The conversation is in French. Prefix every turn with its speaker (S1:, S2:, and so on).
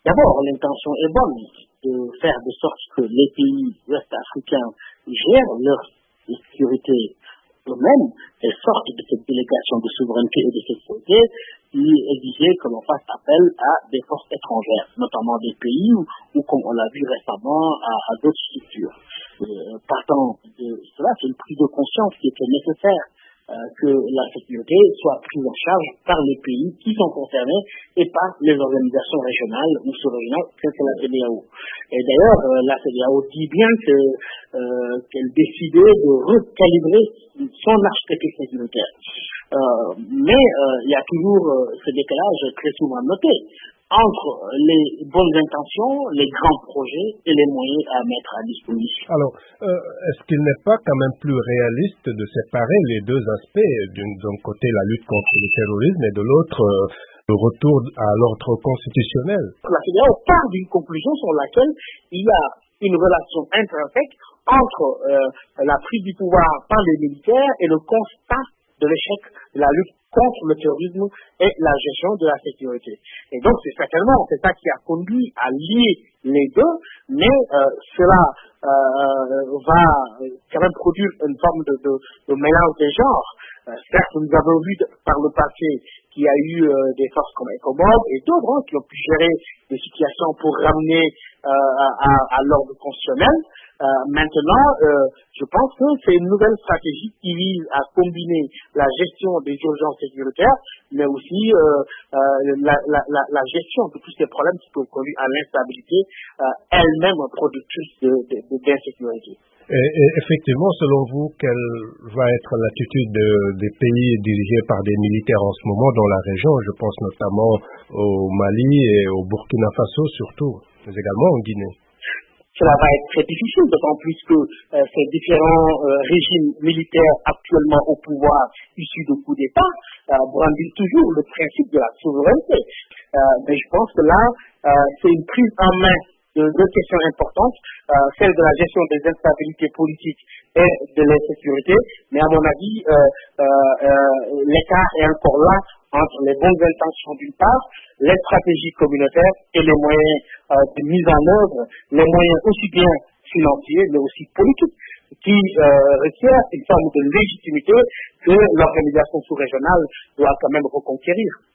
S1: D'abord, l'intention est bonne de faire de sorte que les pays ouest-africains gèrent leur sécurité eux-mêmes et sortent de cette délégation de souveraineté et de sécurité qui exigeait que l'on fasse appel à des forces étrangères, notamment des pays ou comme on l'a vu récemment, à d'autres structures. Partant de cela, c'est une prise de conscience qui était nécessaire que la sécurité soit prise en charge par les pays qui sont concernés et par les organisations régionales ou sous-régionales, telles que la CEDEAO. Et d'ailleurs, la CEDEAO dit bien qu'elle décidait de recalibrer son architecture sécuritaire. Mais il y a toujours ce décalage très souvent noté entre les bonnes intentions, les grands projets et les moyens à mettre à disposition.
S2: Alors, est-ce qu'il n'est pas quand même plus réaliste de séparer les deux aspects, d'un côté la lutte contre le terrorisme et de l'autre le retour à l'ordre constitutionnel?
S1: La CEDEAO part d'une conclusion sur laquelle il y a une relation intrinsèque entre la prise du pouvoir par les militaires et le constat de l'échec de la lutte contre le terrorisme et la gestion de la sécurité. Et donc, c'est ça qui a conduit à lier les deux, mais cela va quand même produire une forme de mélange des genres. Certes, nous avons vu par le passé qu'il y a eu des forces comme ECOMOG et d'autres qui ont pu gérer des situations pour ramener à l'ordre constitutionnel. Maintenant, je pense que c'est une nouvelle stratégie qui vise à combiner la gestion des urgences sécuritaires, mais aussi la gestion de tous ces problèmes qui peuvent conduire à l'instabilité, elle-même productrice d'insécurité.
S2: Et effectivement, selon vous, quelle va être l'attitude des pays dirigés par des militaires en ce moment dans la région? Je pense notamment au Mali et au Burkina Faso surtout, mais également en Guinée.
S1: Cela va être très difficile, d'autant plus que ces différents régimes militaires actuellement au pouvoir, issus de coups d'État, brandissent toujours le principe de la souveraineté. Mais je pense que là, c'est une prise en main de deux questions importantes, celle de la gestion des instabilités politiques et de l'insécurité. Mais à mon avis, l'écart est encore là entre les bonnes intentions d'une part, les stratégies communautaires et les moyens de mise en œuvre, les moyens aussi bien financiers mais aussi politiques, qui requièrent une forme de légitimité que l'organisation sous-régionale doit quand même reconquérir.